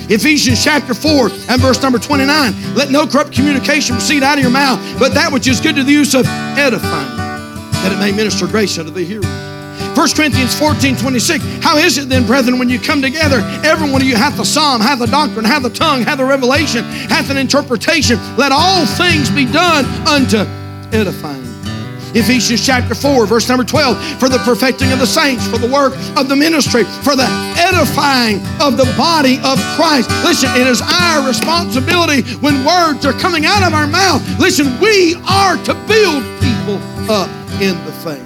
Ephesians chapter 4 and verse number 29. Let no corrupt communication proceed out of your mouth, but that which is good to the use of edifying, that it may minister grace unto the hearers. 1 Corinthians 14:26. How is it then, brethren, when you come together, every one of you hath a psalm, hath a doctrine, hath a tongue, hath a revelation, hath an interpretation. Let all things be done unto edifying. Ephesians chapter 4, verse number 12. For the perfecting of the saints, for the work of the ministry, for the edifying of the body of Christ. Listen, it is our responsibility when words are coming out of our mouth. Listen, we are to build people up in the faith.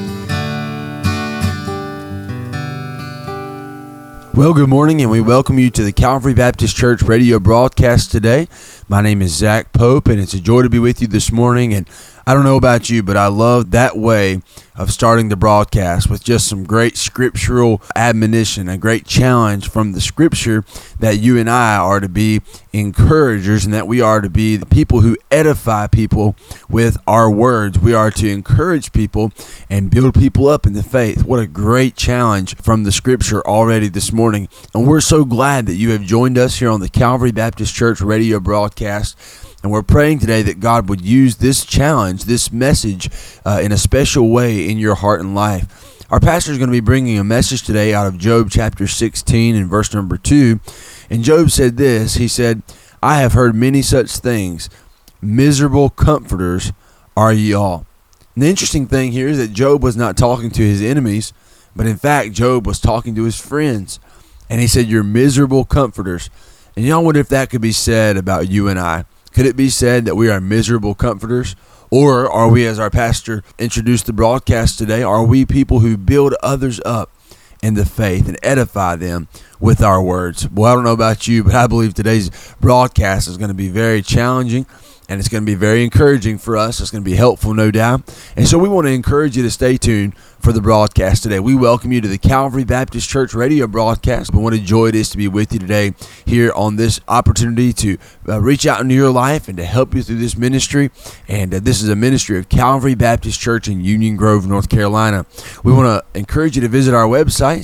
Well, good morning, and we welcome you to the Calvary Baptist Church radio broadcast today. My name is Zach Pope, and it's a joy to be with you this morning. And I don't know about you, but I love that way of starting the broadcast with just some great scriptural admonition, a great challenge from the scripture that you and I are to be encouragers and that we are to be the people who edify people with our words. We are to encourage people and build people up in the faith. What a great challenge from the scripture already this morning. And we're so glad that you have joined us here on the Calvary Baptist Church radio broadcast. And we're praying today that God would use this challenge, this message, in a special way in your heart and life. Our pastor is going to be bringing a message today out of Job chapter 16 and verse number 2. And Job said this, he said, I have heard many such things. Miserable comforters are ye all. And the interesting thing here is that Job was not talking to his enemies, but in fact, Job was talking to his friends. And he said, you're miserable comforters. And y'all wonder if that could be said about you and I. Could it be said that we are miserable comforters? Or are we, as our pastor introduced the broadcast today, are we people who build others up in the faith and edify them with our words? Well, I don't know about you, but I believe today's broadcast is going to be very challenging, and it's going to be very encouraging for us. It's going to be helpful, no doubt. And so we want to encourage you to stay tuned for the broadcast today. We welcome you to the Calvary Baptist Church radio broadcast. But what a joy it is to be with you today here on this opportunity to reach out into your life and to help you through this ministry. And this is a ministry of Calvary Baptist Church in Union Grove, North Carolina. We want to encourage you to visit our website,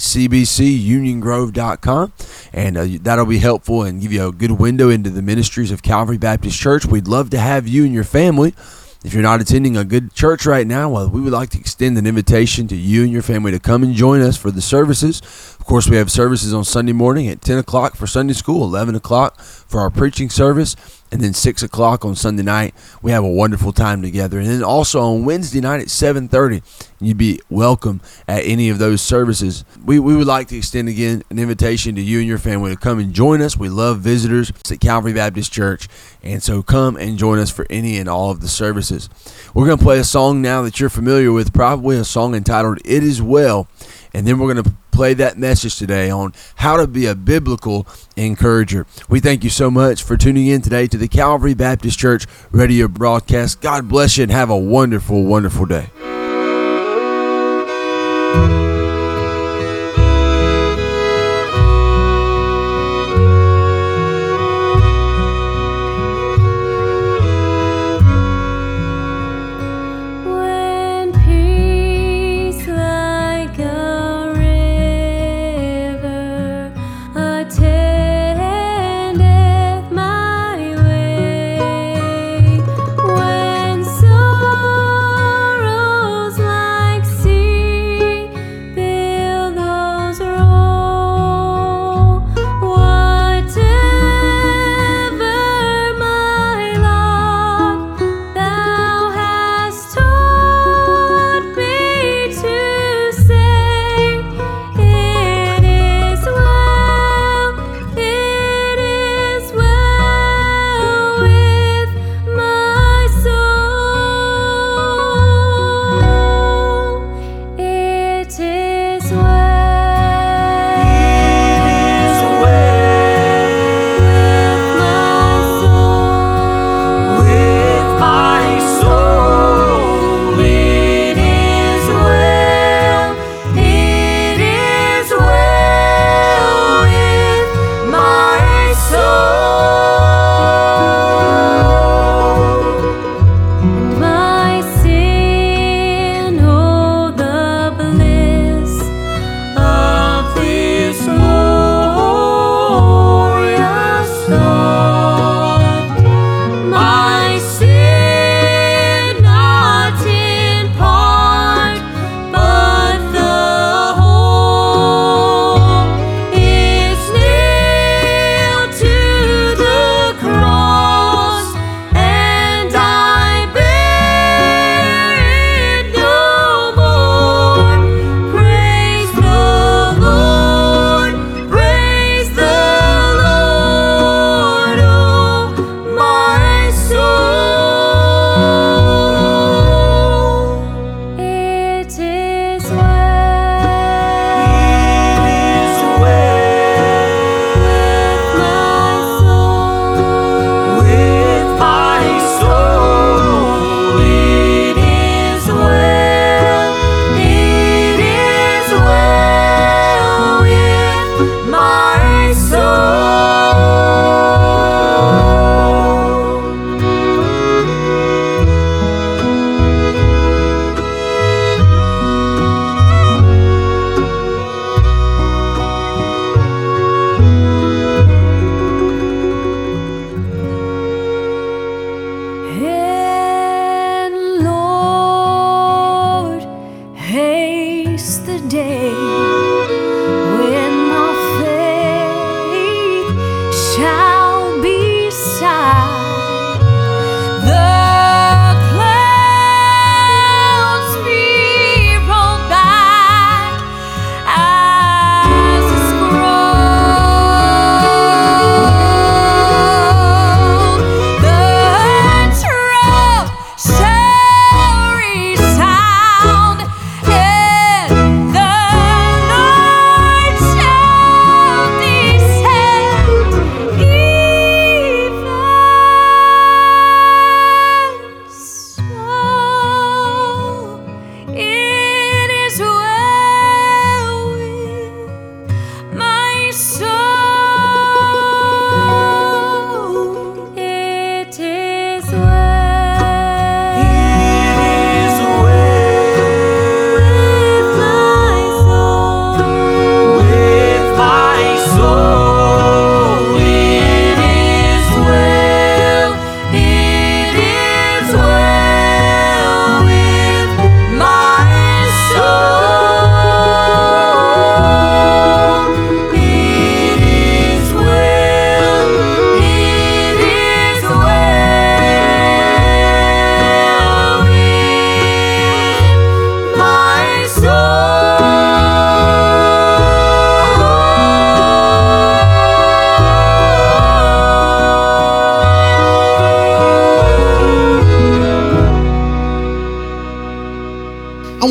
cbcuniongrove.com, and that'll be helpful and give you a good window into the ministries of Calvary Baptist Church. We'd love to have you and your family. If you're not attending a good church right now, well, we would like to extend an invitation to you and your family to come and join us for the services. Of course, we have services on Sunday morning at 10 o'clock for Sunday school, 11 o'clock for our preaching service, and then 6 o'clock on Sunday night. We have a wonderful time together. And then also on Wednesday night at 7:30, you'd be welcome at any of those services. We would like to extend again an invitation to you and your family to come and join us. We love visitors at Calvary Baptist Church, and so come and join us for any and all of the services. We're going to play a song now that you're familiar with, probably a song entitled It Is Well, and then we're going to play that message today on how to be a biblical encourager. We thank you so much for tuning in today to the Calvary Baptist Church radio broadcast. God bless you and have a wonderful, wonderful day.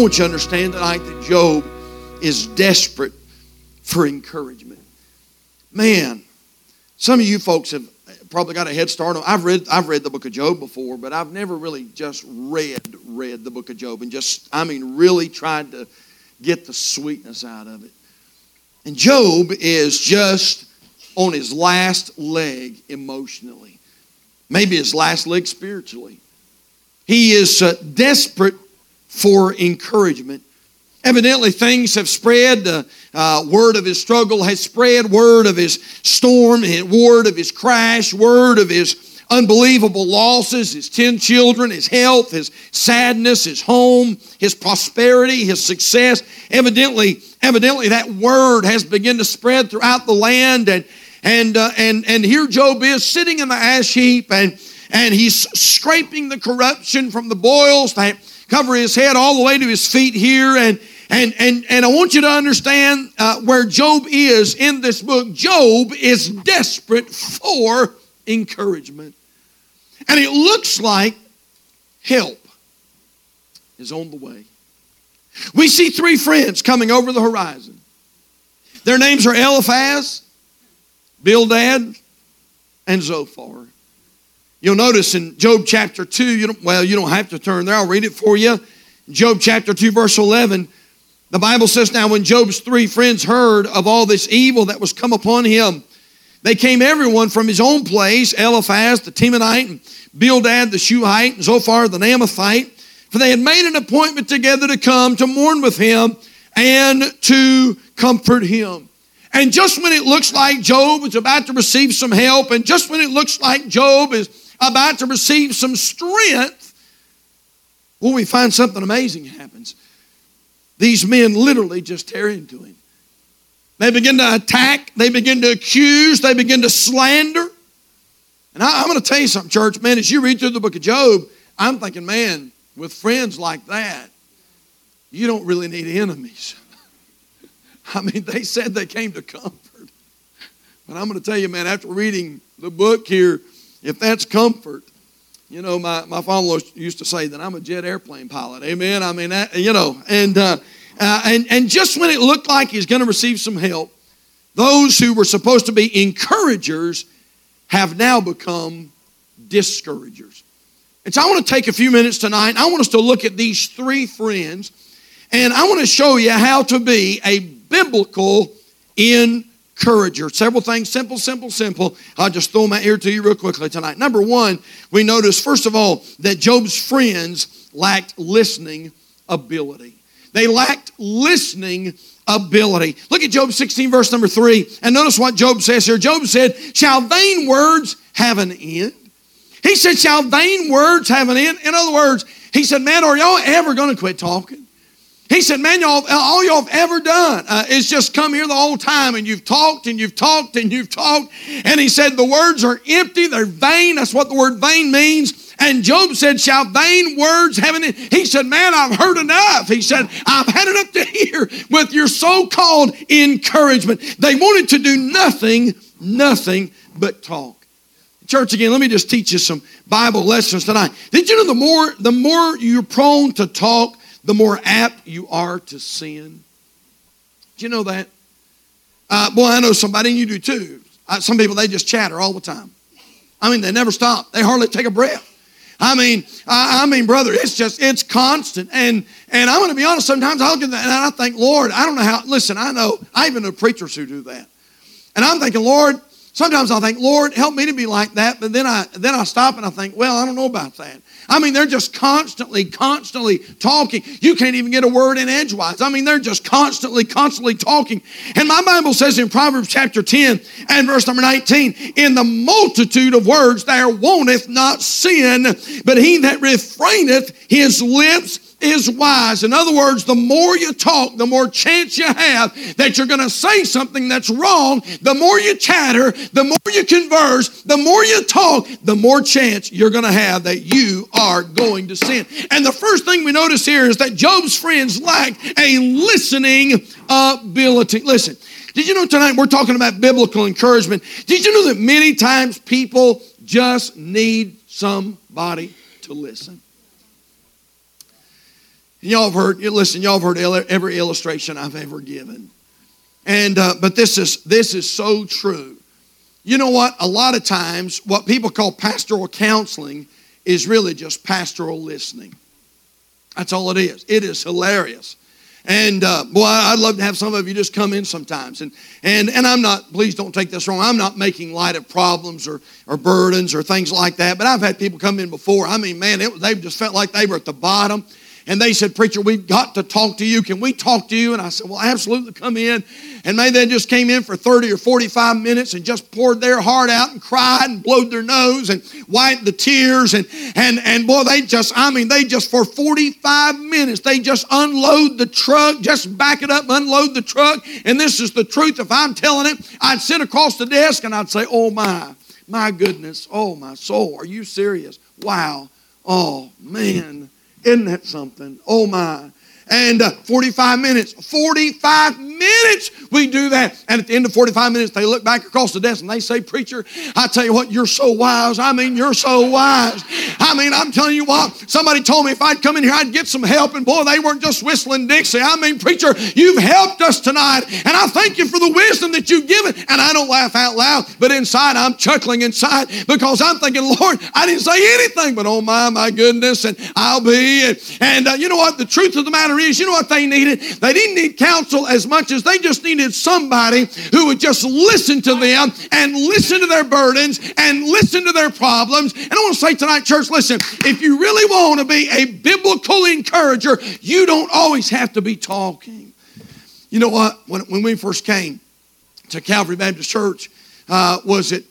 want you to understand tonight that Job is desperate for encouragement. Man, some of you folks have probably got a head start on. I've read the book of Job before, but I've never really just read the book of Job and really tried to get the sweetness out of it. And Job is just on his last leg emotionally. Maybe his last leg spiritually. He is desperate for encouragement. Evidently things have spread. Word of his struggle has spread. Word of his storm, word of his crash, word of his unbelievable losses, his 10 children, his health, his sadness, his home, his prosperity, his success. Evidently that word has begun to spread throughout the land. And here Job is sitting in the ash heap, and he's scraping the corruption from the boils that cover his head all the way to his feet here. And I want you to understand where Job is in this book. Job is desperate for encouragement. And it looks like help is on the way. We see 3 friends coming over the horizon. Their names are Eliphaz, Bildad, and Zophar. You'll notice in Job chapter 2, you don't have to turn there. I'll read it for you. Job chapter 2, verse 11, the Bible says, "Now when Job's 3 friends heard of all this evil that was come upon him, they came everyone from his own place, Eliphaz the Temanite, and Bildad the Shuhite, and Zophar the Naamathite, for they had made an appointment together to come to mourn with him and to comfort him." And just when it looks like Job is about to receive some help, and just when it looks like Job is about to receive some strength, well, we find something amazing happens. These men literally just tear into him. They begin to attack, they begin to accuse, they begin to slander. And I'm going to tell you something, church, man, as you read through the book of Job, I'm thinking, man, with friends like that, you don't really need enemies. I mean, they said they came to comfort. But I'm going to tell you, man, after reading the book here, if that's comfort, you know, my father used to say that I'm a jet airplane pilot. Amen? I mean, and just when it looked like he's going to receive some help, those who were supposed to be encouragers have now become discouragers. And so I want to take a few minutes tonight. I want us to look at these 3 friends, and I want to show you how to be a biblical encourager. Several things, simple. I'll just throw them out here to you real quickly tonight. Number 1, we notice, first of all, that Job's friends lacked listening ability. They lacked listening ability. Look at Job 16, verse number 3, and notice what Job says here. Job said, "Shall vain words have an end?" He said, "Shall vain words have an end?" In other words, he said, man, are y'all ever going to quit talking? He said, man, all y'all have ever done is just come here the whole time, and you've talked and you've talked and you've talked. And he said, the words are empty, they're vain. That's what the word vain means. And Job said, "Shall vain words have an end?" He said, man, I've heard enough. He said, I've had it up to here with your so-called encouragement. They wanted to do nothing but talk. Church, again, let me just teach you some Bible lessons tonight. Did you know the more you're prone to talk, the more apt you are to sin? Did you know that? Boy, I know somebody, and you do too. Some people, they just chatter all the time. I mean, they never stop. They hardly take a breath. I mean, brother, it's constant. And I'm going to be honest, sometimes I look at that and I think, Lord, I don't know how, listen, I even know preachers who do that. And I'm thinking, Lord, sometimes I think, Lord, help me to be like that. But then I stop and I think, well, I don't know about that. I mean, they're just constantly talking. You can't even get a word in edgewise. I mean, they're just constantly talking. And my Bible says in Proverbs chapter 10 and verse number 19, "In the multitude of words there wanteth not sin, but he that refraineth his lips is wise." In other words, the more you talk, the more chance you have that you're going to say something that's wrong. The more you chatter, the more you converse, the more you talk, the more chance you're going to have that you are going to sin. And the first thing we notice here is that Job's friends lacked a listening ability. Listen, did you know tonight we're talking about biblical encouragement? Did you know that many times people just need somebody to listen? Y'all have heard, listen, y'all have heard every illustration I've ever given. And but this is so true. You know what? A lot of times, what people call pastoral counseling is really just pastoral listening. That's all it is. It is hilarious. And boy, I'd love to have some of you just come in sometimes. And I'm not, please don't take this wrong, I'm not making light of problems or burdens or things like that. But I've had people come in before. I mean, man, they just felt like they were at the bottom. And they said, preacher, we've got to talk to you. Can we talk to you? And I said, well, absolutely, come in. And maybe they just came in for 30 or 45 minutes and just poured their heart out and cried and blowed their nose and wiped the tears. And boy, they just for 45 minutes, they just unload the truck, just back it up, unload the truck. And this is the truth. If I'm telling it, I'd sit across the desk and I'd say, oh my goodness, oh my soul, are you serious? Wow, oh man. Isn't that something? Oh my. And 45 minutes we do that. And at the end of 45 minutes, they look back across the desk and they say, preacher, I tell you what, you're so wise. I mean, you're so wise. I mean, I'm telling you what, somebody told me if I'd come in here, I'd get some help. And boy, they weren't just whistling Dixie. I mean, preacher, you've helped us tonight. And I thank you for the wisdom that you've given. And I don't laugh out loud, but inside, I'm chuckling inside because I'm thinking, Lord, I didn't say anything, but oh my goodness, and I'll be. And you know what? The truth of the matter is, you know what they needed? They didn't need counsel as much as they just needed somebody who would just listen to them and listen to their burdens and listen to their problems. And I want to say tonight, church, listen, if you really want to be a biblical encourager, you don't always have to be talking. You know what? When we first came to Calvary Baptist Church, was it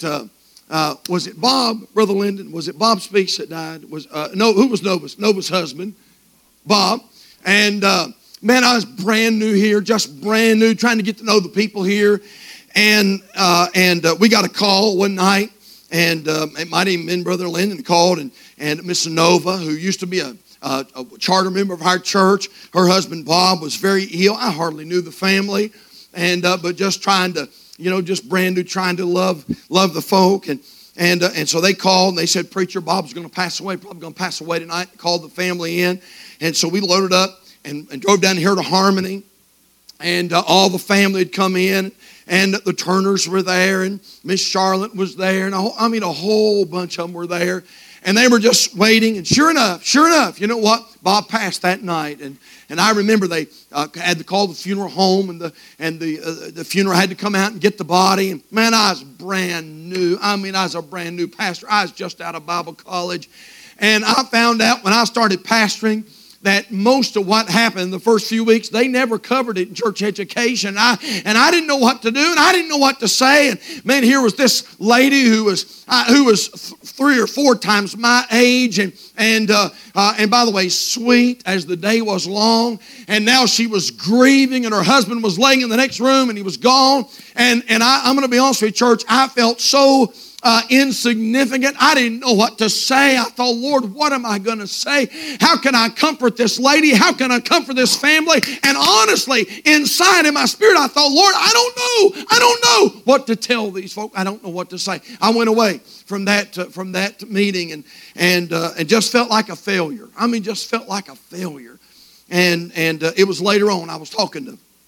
Bob, Brother Lyndon? Was it Bob Speaks that died? Who was Nova's? Nova's husband, Bob. And man, I was brand new here, just brand new, trying to get to know the people here. And we got a call one night, and it might even been Brother Lyndon called, and Miss Nova, who used to be a charter member of our church, her husband Bob was very ill. I hardly knew the family, and but just trying to, just brand new, trying to love the folk. And so they called and they said, preacher, Bob's going to pass away, probably going to pass away tonight. Called the family in. And so we loaded up and drove down here to Harmony. And all the family had come in. And the Turners were there. And Miss Charlotte was there. And a whole bunch of them were there. And they were just waiting. And sure enough, you know what? Bob passed that night. And I remember they had to call the funeral home. And the funeral had to come out and get the body. And man, I was brand new. I was a brand new pastor. I was just out of Bible college. And I found out when I started pastoring that most of what happened in the first few weeks, they never covered it in church education. I didn't know what to do, and I didn't know what to say. And man, here was this lady who was 3 or 4 times my age, and by the way, sweet as the day was long. And now she was grieving, and her husband was laying in the next room, and he was gone. And I'm going to be honest with you, church, I felt so insignificant. I didn't know what to say. I thought, Lord, what am I going to say? How can I comfort this lady? How can I comfort this family? And honestly, inside in my spirit, I thought, Lord, I don't know what to tell these folk. I don't know what to say. I went away from that meeting and just felt like a failure. Just felt like a failure. And it was later on I was talking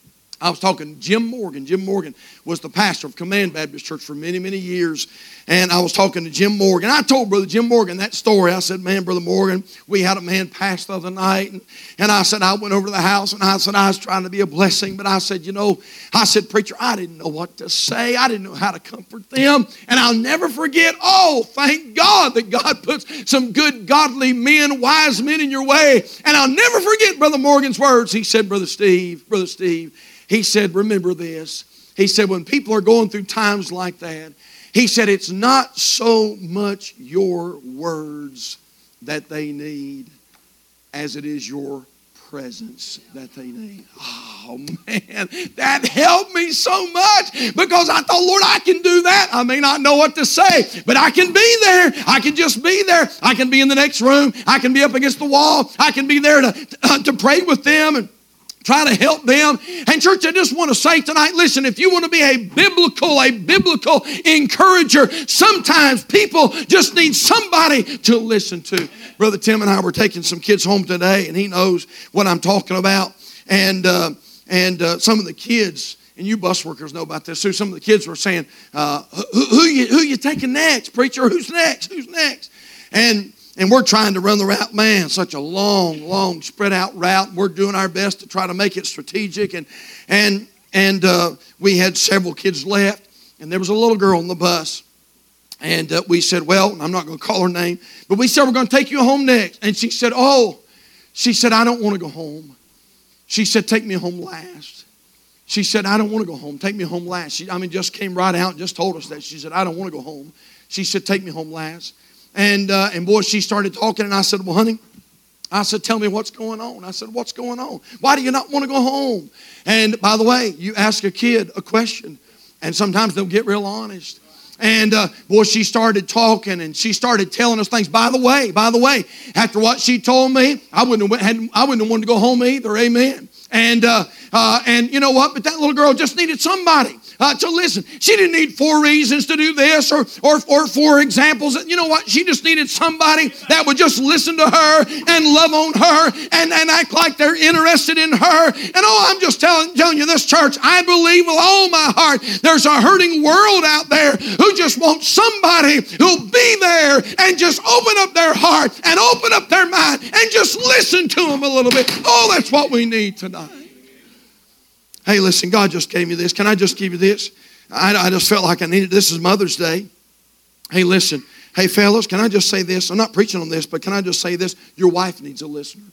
to Jim Morgan. Jim Morgan was the pastor of Command Baptist Church for many, many years. And I was talking to Jim Morgan. I told Brother Jim Morgan that story. I said, man, Brother Morgan, we had a man pass the other night. And I said, I went over to the house and I said, I was trying to be a blessing. But I said, preacher, I didn't know what to say. I didn't know how to comfort them. And I'll never forget, thank God that God puts some good, godly men, wise men in your way. And I'll never forget Brother Morgan's words. He said, Brother Steve, he said, remember this. He said, when people are going through times like that, he said, it's not so much your words that they need as it is your presence that they need. Oh, man, that helped me so much because I thought, Lord, I can do that. I may not know what to say, but I can be there. I can just be there. I can be in the next room. I can be up against the wall. I can be there to pray with them and try to help them. And church, I just want to say tonight, listen, if you want to be a biblical encourager, sometimes people just need somebody to listen to. Brother Tim and I were taking some kids home today, and he knows what I'm talking about. And some of the kids, and you bus workers know about this too, some of the kids were saying, who you taking next, preacher? Who's next? Who's next? And we're trying to run the route. Man, such a long, spread out route. We're doing our best to try to make it strategic. And we had several kids left. And there was a little girl on the bus. And we said, well, I'm not going to call her name. But we said, we're going to take you home next. And she said, I don't want to go home. She said, take me home last. She said, I don't want to go home. Take me home last. She just came right out and just told us that. She said, I don't want to go home. She said, take me home last. And boy, she started talking, and I said, well, honey, I said, tell me what's going on. I said, what's going on? Why do you not want to go home? And by the way, you ask a kid a question, and sometimes they'll get real honest. And boy, she started talking, and she started telling us things. By the way, after what she told me, I wouldn't have wanted to go home either. Amen. And you know what? But that little girl just needed somebody to listen. She didn't need 4 reasons to do this or 4 examples. You know what? She just needed somebody that would just listen to her and love on her and act like they're interested in her. And I'm just telling you this, church, I believe with all my heart there's a hurting world out there who just wants somebody who'll be there and just open up their heart and open up their mind and just listen to them a little bit. Oh, that's what we need tonight. Hey, listen, God just gave me this. Can I just give you this? I just felt like I needed this. Is Mother's Day. Hey, listen. Hey, fellas, can I just say this? I'm not preaching on this, but can I just say this? Your wife needs a listener.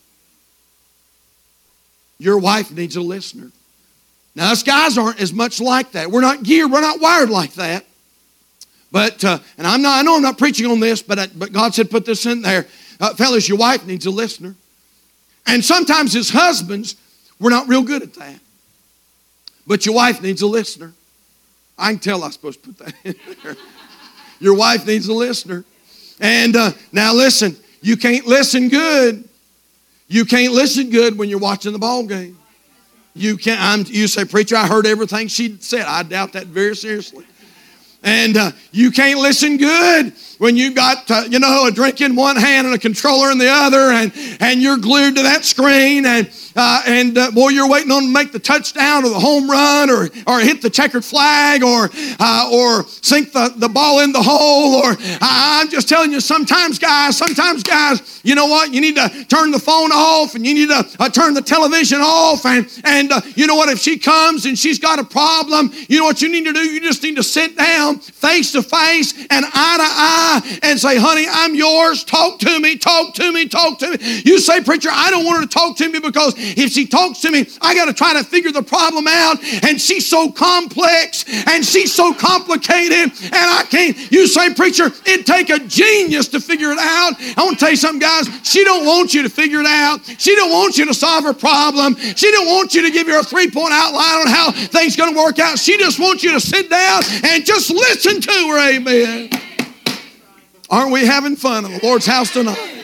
Your wife needs a listener. Now, us guys aren't as much like that. We're not geared. We're not wired like that. But, and I know I'm not preaching on this, but God said put this in there. Fellas, your wife needs a listener. And sometimes as husbands, we're not real good at that. But your wife needs a listener. I can tell I'm supposed to put that in there. Your wife needs a listener. And now listen, you can't listen good. You can't listen good when you're watching the ball game. You say, preacher, I heard everything she said. I doubt that very seriously. And you can't listen good when you got, a drink in one hand and a controller in the other, and you're glued to that screen, and boy, you're waiting on to make the touchdown or the home run or hit the checkered flag or sink the ball in the hole. Or I'm just telling you, sometimes guys, you know what? You need to turn the phone off, and you need to turn the television off. And you know what? If she comes and she's got a problem, you know what you need to do? You just need to sit down face to face and eye to eye and say, honey, I'm yours. Talk to me. You say, preacher, I don't want her to talk to me because if she talks to me, I got to try to figure the problem out. And she's so complex and she's so complicated and I can't. You say, preacher, it'd take a genius to figure it out. I want to tell you something, guys. She don't want you to figure it out. She don't want you to solve her problem. She don't want you to give her a 3-point outline on how things going to work out. She just wants you to sit down and just listen to her. Amen. Aren't we having fun in the Lord's house tonight?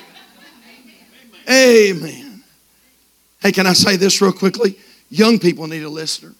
Amen. Hey, can I say this real quickly? Young people need a listener.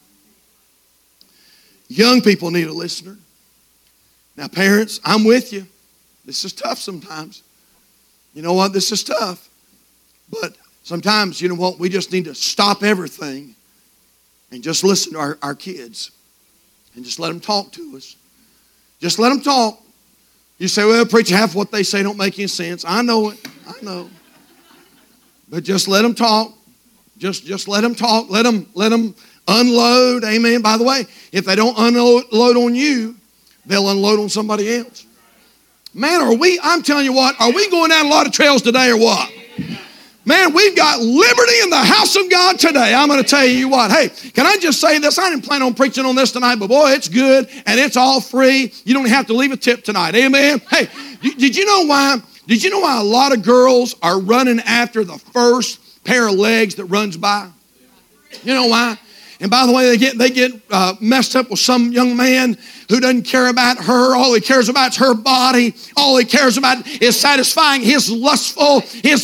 Young people need a listener. Now, parents, I'm with you. This is tough sometimes. You know what? This is tough. But sometimes, you know what? We just need to stop everything and just listen to our kids and just let them talk to us. Just let them talk. You say, well, preacher, half what they say don't make any sense. I know it. I know. But just let them talk. Just let them talk. Let them unload. Amen. By the way, if they don't unload on you, they'll unload on somebody else. Man, I'm telling you what, are we going down a lot of trails today or what? Man, we've got liberty in the house of God today. I'm going to tell you what. Hey, can I just say this? I didn't plan on preaching on this tonight, but boy, it's good and it's all free. You don't have to leave a tip tonight. Amen. Hey, did you know why? Did you know why a lot of girls are running after the first pair of legs that runs by? You know why? And by the way, they get messed up with some young man who doesn't care about her. All he cares about is her body. All he cares about is satisfying his lustful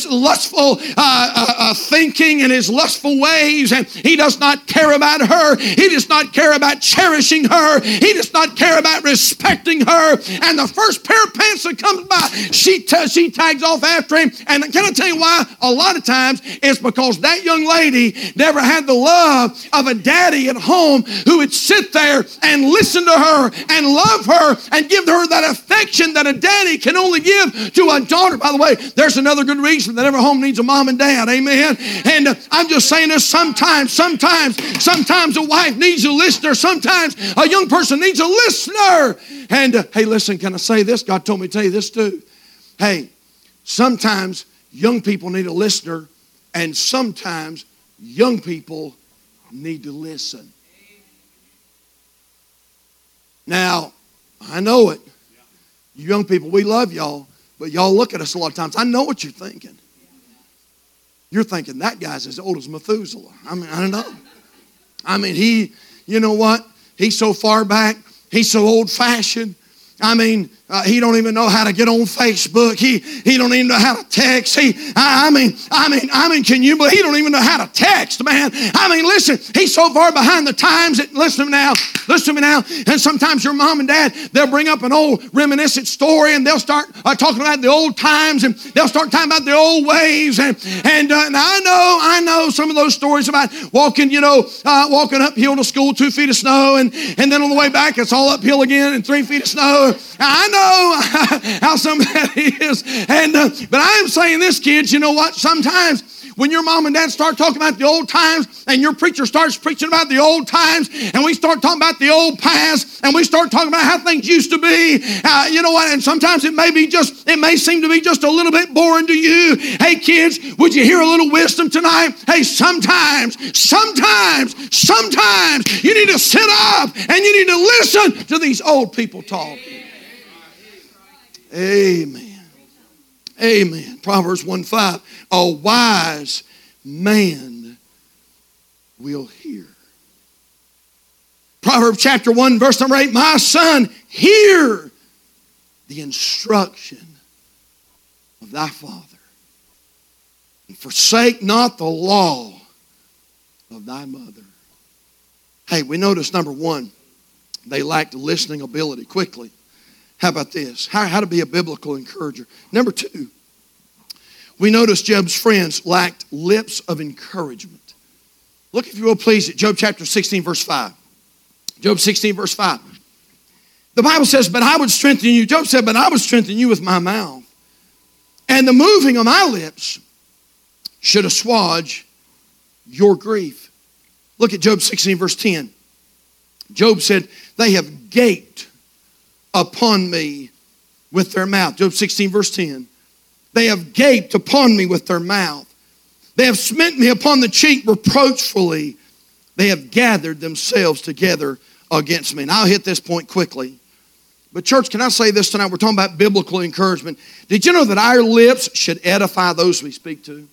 thinking and his lustful ways. And he does not care about her. He does not care about cherishing her. He does not care about respecting her. And the first pair of pants that comes by, she tags off after him. And can I tell you why? A lot of times it's because that young lady never had the love of a daddy at home who would sit there and listen to her and love her and give her that affection that a daddy can only give to a daughter. By the way, there's another good reason that every home needs a mom and dad. Amen. And I'm just saying this, sometimes a wife needs a listener. Sometimes a young person needs a listener. And hey, listen, can I say this? God told me to tell you this too. Hey, sometimes young people need a listener, and sometimes young people need to listen. Now, I know it. You young people, we love y'all, but y'all look at us a lot of times. I know what you're thinking. You're thinking, that guy's as old as Methuselah. I mean, I don't know. I mean, you know what? He's so far back. He's so old-fashioned. I mean, he don't even know how to get on Facebook. He don't even know how to text. I mean, can you believe he don't even know how to text, man? I mean, listen, he's so far behind the times that, listen to me now. And sometimes your mom and dad, they'll bring up an old reminiscent story and they'll start talking about the old times and they'll start talking about the old ways. And I know some of those stories about walking uphill to school, 2 feet of snow, and then on the way back it's all uphill again and 3 feet of snow. I know how some of that is. But I am saying this, kids, you know what? Sometimes when your mom and dad start talking about the old times and your preacher starts preaching about the old times and we start talking about the old past and we start talking about how things used to be, you know what? And sometimes it may seem to be just a little bit boring to you. Hey, kids, would you hear a little wisdom tonight? Hey, sometimes you need to sit up and you need to listen to these old people talk. Amen. Amen. Proverbs 1:5. A wise man will hear. Proverbs chapter 1, verse number 8. My son, hear the instruction of thy father, and forsake not the law of thy mother. Hey, we notice number one, they lacked listening ability. Quickly. How about this? How to be a biblical encourager. Number two, we notice Job's friends lacked lips of encouragement. Look, if you will, please, at Job chapter 16, verse 5. Job 16, verse 5. The Bible says, but I would strengthen you. Job said, but I would strengthen you with my mouth. And the moving of my lips should assuage your grief. Look at Job 16, verse 10. Job said, they have gaped upon me with their mouth. Job 16, verse 10. They have gaped upon me with their mouth. They have smitten me upon the cheek reproachfully. They have gathered themselves together against me. And I'll hit this point quickly. But church, can I say this tonight? We're talking about biblical encouragement. Did you know that our lips should edify those we speak to?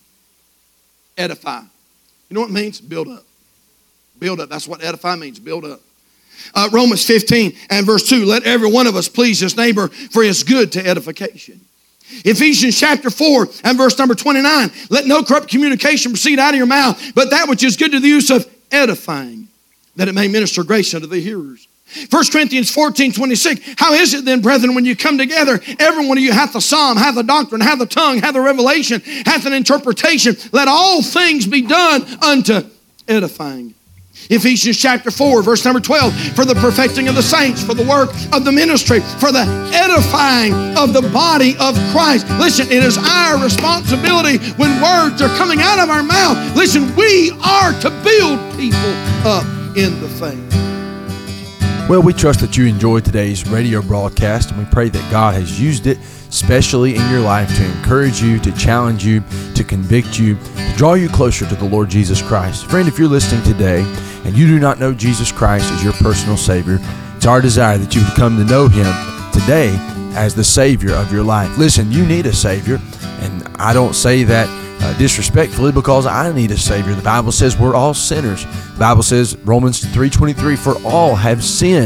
Edify. You know what it means? Build up. Build up. That's what edify means. Build up. Romans 15 and verse 2. Let every one of us please his neighbor, for he is good to edification. Ephesians chapter 4 and verse number 29. Let no corrupt communication proceed out of your mouth, but that which is good to the use of edifying, that it may minister grace unto the hearers. 1 Corinthians 14:26. How is it then, brethren, when you come together, every one of you hath a psalm, hath a doctrine, hath a tongue, hath a revelation, hath an interpretation. Let all things be done unto edifying. Ephesians chapter 4, verse number 12. For the perfecting of the saints, for the work of the ministry, for the edifying of the body of Christ. Listen, it is our responsibility when words are coming out of our mouth. Listen, we are to build people up in the faith. Well, we trust that you enjoyed today's radio broadcast, and we pray that God has used it especially in your life to encourage you, to challenge you, to convict you, to draw you closer to the Lord Jesus Christ. Friend, if you're listening today and you do not know Jesus Christ as your personal Savior, it's our desire that you would come to know Him today as the Savior of your life. Listen, you need a Savior, and I don't say that disrespectfully, because I need a Savior. The Bible says we're all sinners. The Bible says, Romans 3:23, for all have sinned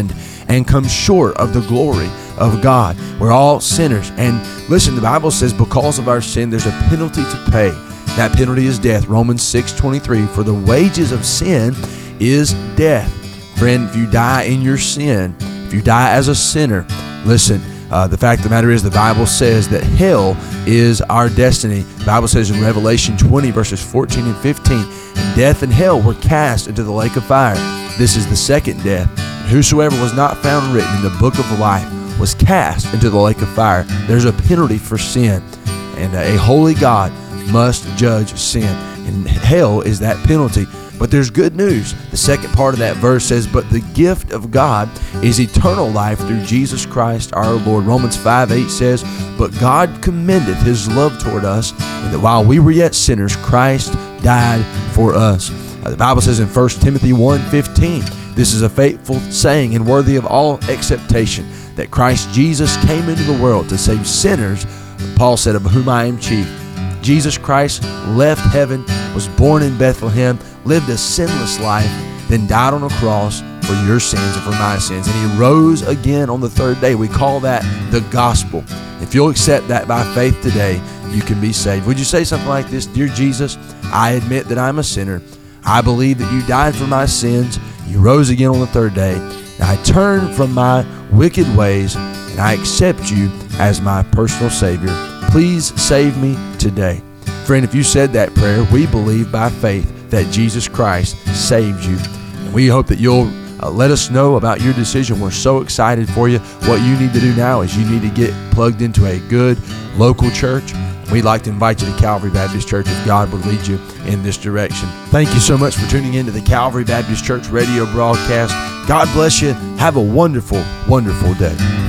and come short of the glory of God. We're all sinners. And listen, the Bible says because of our sin, there's a penalty to pay. That penalty is death. Romans 6:23, for the wages of sin is death. Friend, if you die in your sin, if you die as a sinner, listen, the fact of the matter is the Bible says that hell is our destiny. The Bible says in Revelation 20, verses 14 and 15, and death and hell were cast into the lake of fire. This is the second death. Whosoever was not found written in the book of life was cast into the lake of fire. There's a penalty for sin, and a holy God must judge sin, and hell is that penalty. But there's good news. The second part of that verse says, but the gift of God is eternal life through Jesus Christ our Lord. Romans 5:8 says, but God commendeth his love toward us, and that while we were yet sinners, Christ died for us. The Bible says in 1 Timothy 1:15, this is a faithful saying and worthy of all acceptation, that Christ Jesus came into the world to save sinners, Paul said, of whom I am chief. Jesus Christ left heaven, was born in Bethlehem, lived a sinless life, then died on a cross for your sins and for my sins. And he rose again on the third day. We call that the gospel. If you'll accept that by faith today, you can be saved. Would you say something like this? Dear Jesus, I admit that I'm a sinner. I believe that you died for my sins. You rose again on the third day. And I turn from my wicked ways, and I accept you as my personal Savior. Please save me today. Friend, if you said that prayer, we believe by faith that Jesus Christ saved you. And we hope that you'll let us know about your decision. We're so excited for you. What you need to do now is you need to get plugged into a good local church. We'd like to invite you to Calvary Baptist Church if God would lead you in this direction. Thank you so much for tuning in to the Calvary Baptist Church radio broadcast. God bless you. Have a wonderful, wonderful day.